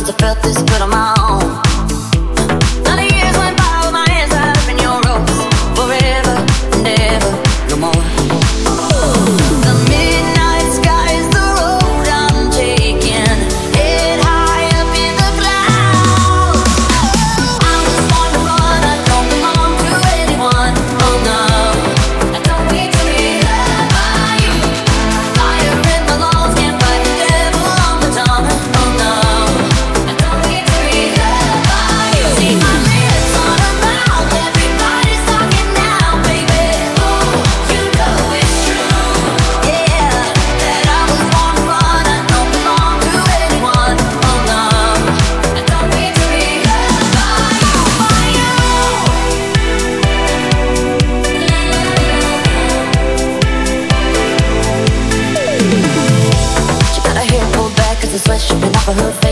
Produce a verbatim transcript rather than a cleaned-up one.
I felt this good on my own. Now the years went by with my hands tied up in your ropes. Forever and ever, no more. The midnight sky is the road I'm taking. Head high up in the clouds. I was born to run, I don't belong to anyone. Oh no, I don't need to be loved by you. Fire in my lungs, can't fight the devil on the tongue. Oh no, I don't need to be loved by you. See my lips on her mouth, everybody's talking now, baby. Ooh, you know it's true. Yeah, that I was born to run, I don't belong to anyone. Oh no, I don't need to be loved by you, by you. She got her hair pulled back 'cause the sweat's dripping off of her face.